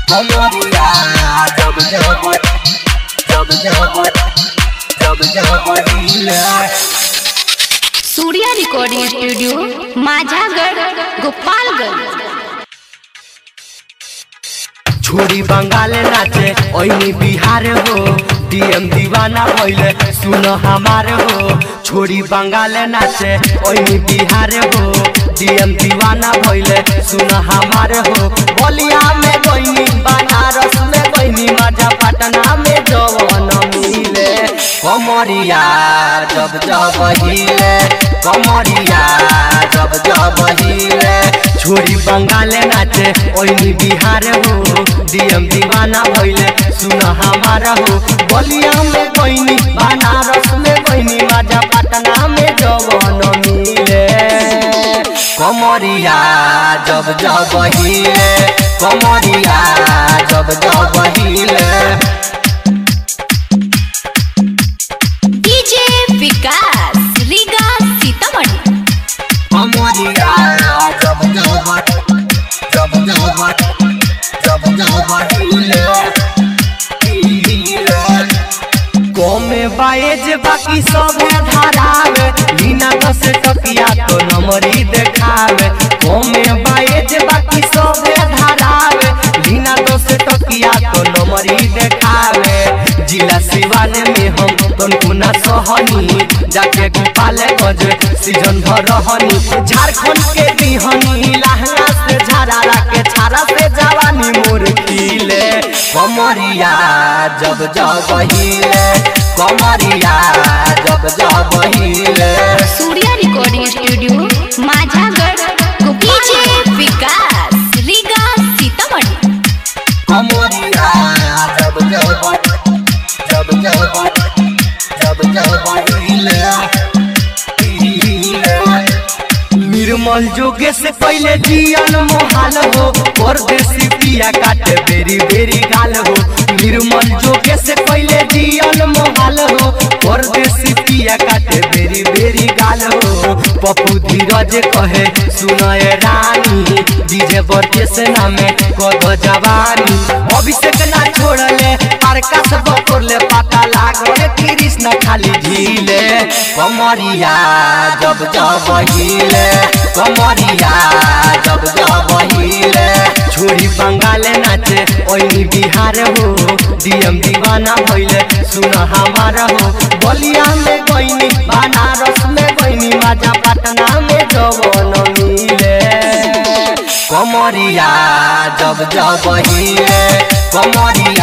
कमरिया जब जब हिले। Surya recording studio Majhagarh Gopalganj. छोड़ी बंगाल नाचे ओइनी बिहार हो, डीएम दीवाना भइले सुन हमार हो। छोड़ी बंगाल नाचे ओइनी बिहार हो, डीएम दीवाना भइले सुन हमार हो। बलिया में गइनी, बनारस में गइनी, मजा पटना में जवन मिले। कमरिया जब हिले, कमरिया जब हिले। छोड़ी बंगाल नाचे ओइनी बिहार हो, डीएम दीवाना भइले सुन हमार हो। बलिया में गइनी, बनारस में गइनी, मजा पटना में जवन मिले। कमरिया जब हिले, कमरिया जब हिले। डीजे विकास रीगा सीतामढ़ी। कमरिया जब हिले। कमे बाएज बाकी सब धरावे, बिना 10 टकिया तो नंबरी देखावे। कमे बाएज बाकी सब धरावे, बिना 10 टकिया तो नंबरी देखावे। जिला सिवान में हम तनको ना सहनी, जाके गोपालगंज सीजन भर रहनी। झारखंड के बिहनी, लहंगा से झारा के छारा से जवानी मोर खिले। कमरिया जब हिले, कमरिया जब हिले। Surya recording studio Majhagarh DJ Vikas Riga Sitamarhi. कमरिया जब हिले। निर्मल जोगे से पहले जियन मोहाल हो, परदेसी पिया काटे बेरी बेरी गाल हो। निर्मल जोगे से पहले जियन मोहाल हो, परदेसी पिया काटे बेरी बेरी गाल हो। पप्पू धीरज कहे सुनए रानी, डीजे बरके से नामे कद जवानी। अभिषेक ना छोड़ले, प्रकाश बकोर ले, पता लागले कृष्ण खाली झीले। कमरिया जब हिले, कमरिया जब हिले। छोड़ी बंगाल नाचे ओइनी बिहार हो, डीएम दीवाना भइले सुन हमार हो। बलिया में गइनी, बनारस में गइनी, मजा पटना में जवन मिले। कमरिया जब हिले, कमरिया